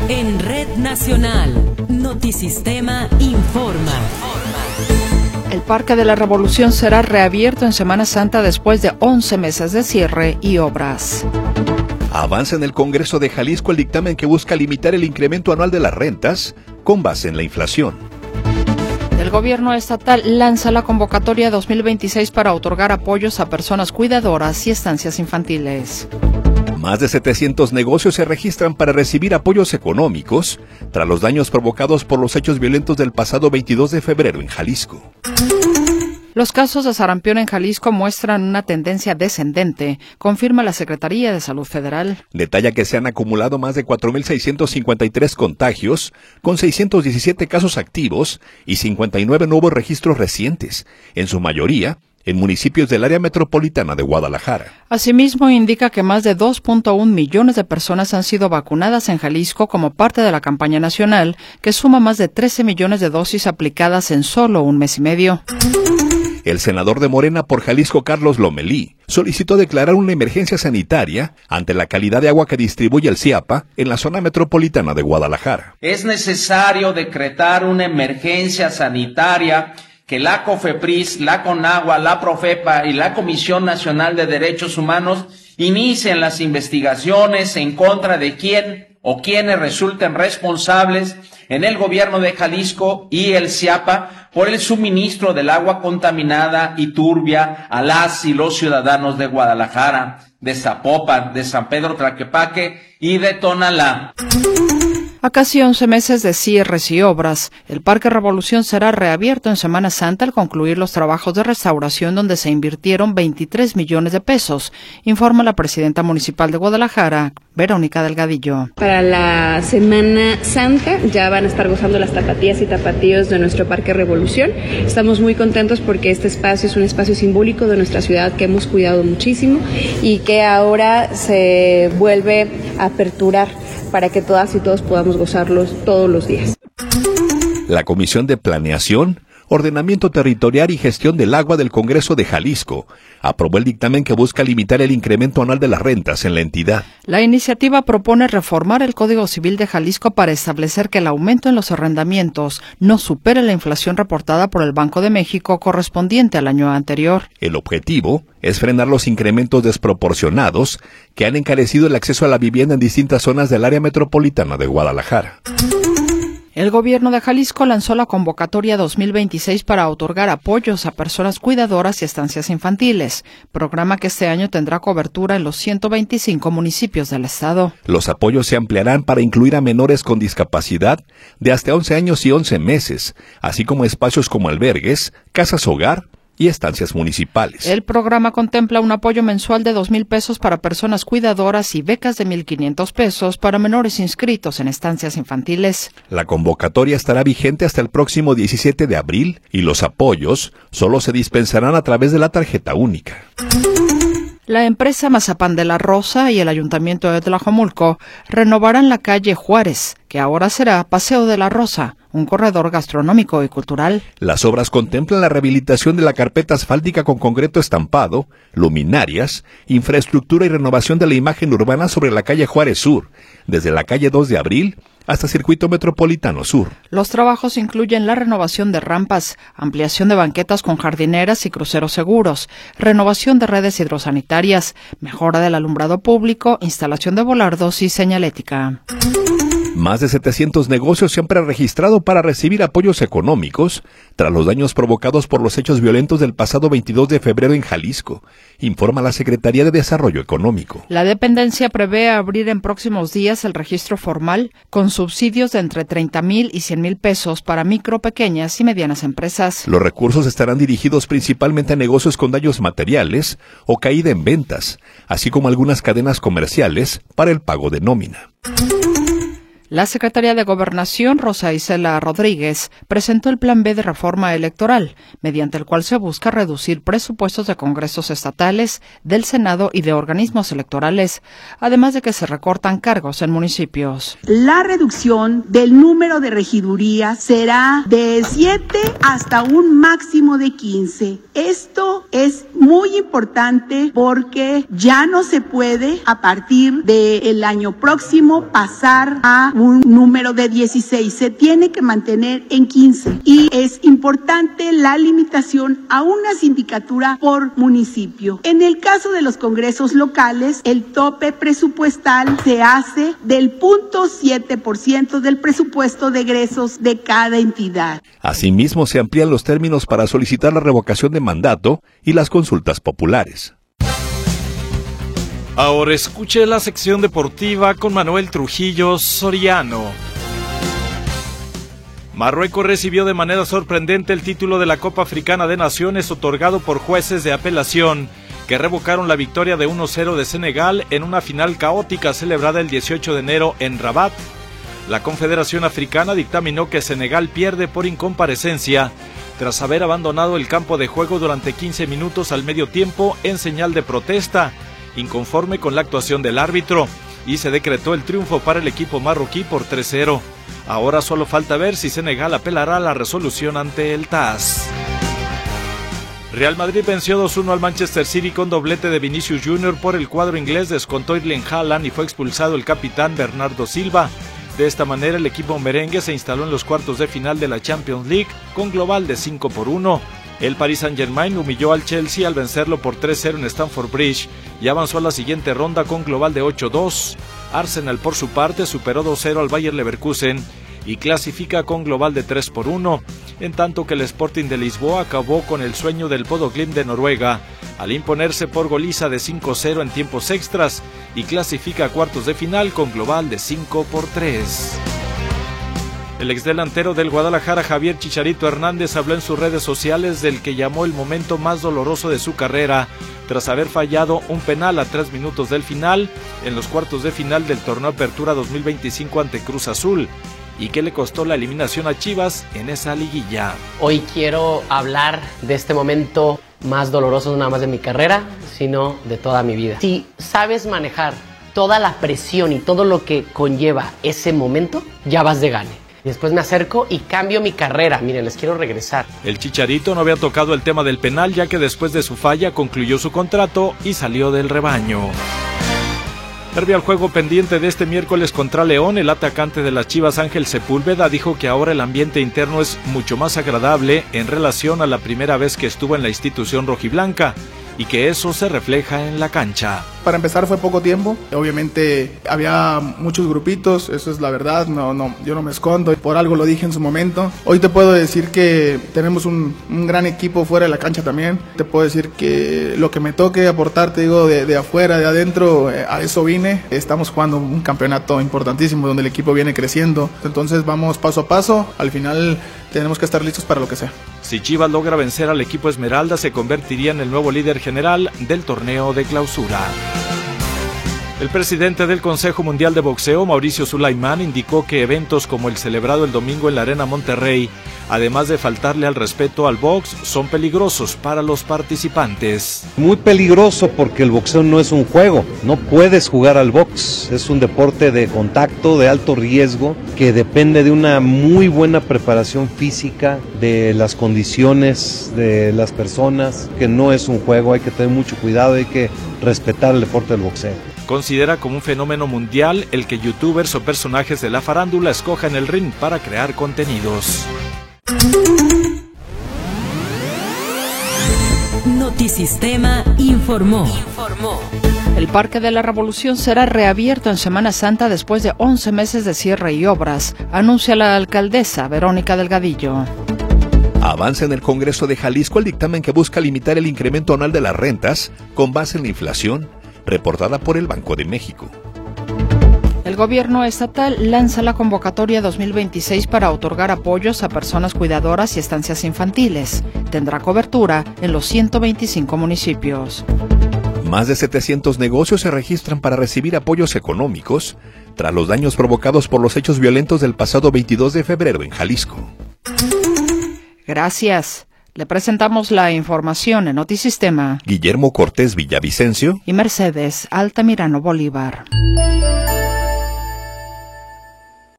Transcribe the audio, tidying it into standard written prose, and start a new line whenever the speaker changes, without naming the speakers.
En Red Nacional, Notisistema informa.
El Parque de la Revolución será reabierto en Semana Santa después de 11 meses de cierre y obras.
Avanza en el Congreso de Jalisco el dictamen que busca limitar el incremento anual de las rentas con base en la inflación.
El gobierno estatal lanza la convocatoria 2026 para otorgar apoyos a personas cuidadoras y estancias infantiles.
Más de 700 negocios se registran para recibir apoyos económicos tras los daños provocados por los hechos violentos del pasado 22 de febrero en Jalisco.
Los casos de sarampión en Jalisco muestran una tendencia descendente, confirma la Secretaría de Salud Federal.
Detalla que se han acumulado más de 4.653 contagios, con 617 casos activos y 59 nuevos registros recientes, en su mayoría en municipios del área metropolitana de Guadalajara.
Asimismo, indica que más de 2.1 millones de personas han sido vacunadas en Jalisco como parte de la campaña nacional, que suma más de 13 millones de dosis aplicadas en solo un mes y medio.
El senador de Morena por Jalisco, Carlos Lomelí, solicitó declarar una emergencia sanitaria ante la calidad de agua que distribuye el CIAPA en la zona metropolitana de Guadalajara.
Es necesario decretar una emergencia sanitaria que la COFEPRIS, la CONAGUA, la PROFEPA y la Comisión Nacional de Derechos Humanos inicien las investigaciones en contra de quién o quienes resulten responsables en el gobierno de Jalisco y el CIAPA por el suministro del agua contaminada y turbia a las y los ciudadanos de Guadalajara, de Zapopan, de San Pedro Tlaquepaque y de Tonalá.
A casi 11 meses de cierres y obras, el Parque Revolución será reabierto en Semana Santa al concluir los trabajos de restauración donde se invirtieron 23 millones de pesos, informa la presidenta municipal de Guadalajara, Verónica Delgadillo.
Para la Semana Santa ya van a estar gozando las tapatías y tapatíos de nuestro Parque Revolución. Estamos muy contentos porque este espacio es un espacio simbólico de nuestra ciudad que hemos cuidado muchísimo y que ahora se vuelve a aperturar para que todas y todos podamos gozarlos todos los días.
La Comisión de Planeación, Ordenamiento Territorial y Gestión del Agua del Congreso de Jalisco aprobó el dictamen que busca limitar el incremento anual de las rentas en la entidad.
La iniciativa propone reformar el Código Civil de Jalisco para establecer que el aumento en los arrendamientos no supere la inflación reportada por el Banco de México correspondiente al año anterior.
El objetivo es frenar los incrementos desproporcionados que han encarecido el acceso a la vivienda en distintas zonas del área metropolitana de Guadalajara.
El gobierno de Jalisco lanzó la convocatoria 2026 para otorgar apoyos a personas cuidadoras y estancias infantiles, programa que este año tendrá cobertura en los 125 municipios del estado.
Los apoyos se ampliarán para incluir a menores con discapacidad de hasta 11 años y 11 meses, así como espacios como albergues, casas hogar y estancias municipales.
El programa contempla un apoyo mensual de 2,000 pesos para personas cuidadoras y becas de 1,500 pesos para menores inscritos en estancias infantiles.
La convocatoria estará vigente hasta el próximo 17 de abril y los apoyos solo se dispensarán a través de la tarjeta única.
La empresa Mazapán de la Rosa y el Ayuntamiento de Tlajomulco renovarán la calle Juárez, que ahora será Paseo de la Rosa, un corredor gastronómico y cultural.
Las obras contemplan la rehabilitación de la carpeta asfáltica con concreto estampado, luminarias, infraestructura y renovación de la imagen urbana sobre la calle Juárez Sur, desde la calle 2 de Abril hasta Circuito Metropolitano Sur.
Los trabajos incluyen la renovación de rampas, ampliación de banquetas con jardineras y cruceros seguros, renovación de redes hidrosanitarias, mejora del alumbrado público, instalación de volardos y señalética.
Más de 700 negocios se han preregistrado para recibir apoyos económicos tras los daños provocados por los hechos violentos del pasado 22 de febrero en Jalisco, informa la Secretaría de Desarrollo Económico.
La dependencia prevé abrir en próximos días el registro formal con subsidios de entre 30,000 y 100,000 pesos para micro, pequeñas y medianas empresas.
Los recursos estarán dirigidos principalmente a negocios con daños materiales o caída en ventas, así como algunas cadenas comerciales para el pago de nómina.
La secretaria de Gobernación, Rosa Isela Rodríguez, presentó el Plan B de reforma electoral, mediante el cual se busca reducir presupuestos de congresos estatales, del Senado y de organismos electorales, además de que se recortan cargos en municipios.
La reducción del número de regidurías será de 7 hasta un máximo de 15. Esto es muy importante porque ya no se puede, a partir del año próximo, pasar a un número de 16, se tiene que mantener en 15 y es importante la limitación a una sindicatura por municipio. En el caso de los congresos locales, el tope presupuestal se hace del 0.7% del presupuesto de egresos de cada entidad.
Asimismo, se amplían los términos para solicitar la revocación de mandato y las consultas populares.
Ahora escuche la sección deportiva con Manuel Trujillo Soriano. Marruecos recibió de manera sorprendente el título de la Copa Africana de Naciones otorgado por jueces de apelación que revocaron la victoria de 1-0 de Senegal en una final caótica celebrada el 18 de enero en Rabat. La Confederación Africana dictaminó que Senegal pierde por incomparecencia tras haber abandonado el campo de juego durante 15 minutos al medio tiempo en señal de protesta, inconforme con la actuación del árbitro, y se decretó el triunfo para el equipo marroquí por 3-0. Ahora solo falta ver si Senegal apelará a la resolución ante el TAS. Real Madrid venció 2-1 al Manchester City con doblete de Vinicius Jr. Por el cuadro inglés descontó Erling Haaland y fue expulsado el capitán Bernardo Silva. De esta manera el equipo merengue se instaló en los cuartos de final de la Champions League con global de 5-1. El Paris Saint-Germain humilló al Chelsea al vencerlo por 3-0 en Stamford Bridge y avanzó a la siguiente ronda con global de 8-2. Arsenal, por su parte, superó 2-0 al Bayer Leverkusen y clasifica con global de 3-1, en tanto que el Sporting de Lisboa acabó con el sueño del Bodo Glimt de Noruega al imponerse por goliza de 5-0 en tiempos extras y clasifica a cuartos de final con global de 5-3. El exdelantero del Guadalajara, Javier Chicharito Hernández, habló en sus redes sociales del que llamó el momento más doloroso de su carrera, tras haber fallado un penal a 3 minutos del final en los cuartos de final del torneo Apertura 2025 ante Cruz Azul, y que le costó la eliminación a Chivas en esa liguilla.
Hoy quiero hablar de este momento más doloroso, no nada más de mi carrera, sino de toda mi vida. Si sabes manejar toda la presión y todo lo que conlleva ese momento, ya vas de gane. Después me acerco y cambio mi carrera. Miren, les quiero regresar.
El Chicharito no había tocado el tema del penal, ya que después de su falla concluyó su contrato y salió del rebaño. Previo al juego pendiente de este miércoles contra León, el atacante de las Chivas, Ángel Sepúlveda, dijo que ahora el ambiente interno es mucho más agradable en relación a la primera vez que estuvo en la institución rojiblanca, y que eso se refleja en la cancha.
Para empezar fue poco tiempo, obviamente había muchos grupitos, eso es la verdad, yo no me escondo, por algo lo dije en su momento. Hoy te puedo decir que tenemos un gran equipo fuera de la cancha también, te puedo decir que lo que me toque aportar, te digo, de afuera, de adentro, a eso vine. Estamos jugando un campeonato importantísimo donde el equipo viene creciendo, entonces vamos paso a paso, al final tenemos que estar listos para lo que sea.
Si Chivas logra vencer al equipo Esmeralda, se convertiría en el nuevo líder general del torneo de clausura. El presidente del Consejo Mundial de Boxeo, Mauricio Sulaimán, indicó que eventos como el celebrado el domingo en la Arena Monterrey, además de faltarle al respeto al box, son peligrosos para los participantes.
Muy peligroso porque el boxeo no es un juego, no puedes jugar al box, es un deporte de contacto, de alto riesgo, que depende de una muy buena preparación física, de las condiciones de las personas, que no es un juego, hay que tener mucho cuidado, hay que respetar el deporte del boxeo.
Considera como un fenómeno mundial el que youtubers o personajes de la farándula escojan el ring para crear contenidos.
Notisistema informó.
El Parque de la Revolución será reabierto en Semana Santa después de 11 meses de cierre y obras, anuncia la alcaldesa Verónica Delgadillo.
Avanza en el Congreso de Jalisco el dictamen que busca limitar el incremento anual de las rentas con base en la inflación, reportada por el Banco de México.
El gobierno estatal lanza la convocatoria 2026 para otorgar apoyos a personas cuidadoras y estancias infantiles. Tendrá cobertura en los 125 municipios.
Más de 700 negocios se registran para recibir apoyos económicos tras los daños provocados por los hechos violentos del pasado 22 de febrero en Jalisco.
Gracias. Le presentamos la información en Notisistema.
Guillermo Cortés Villavicencio
y Mercedes Altamirano Bolívar.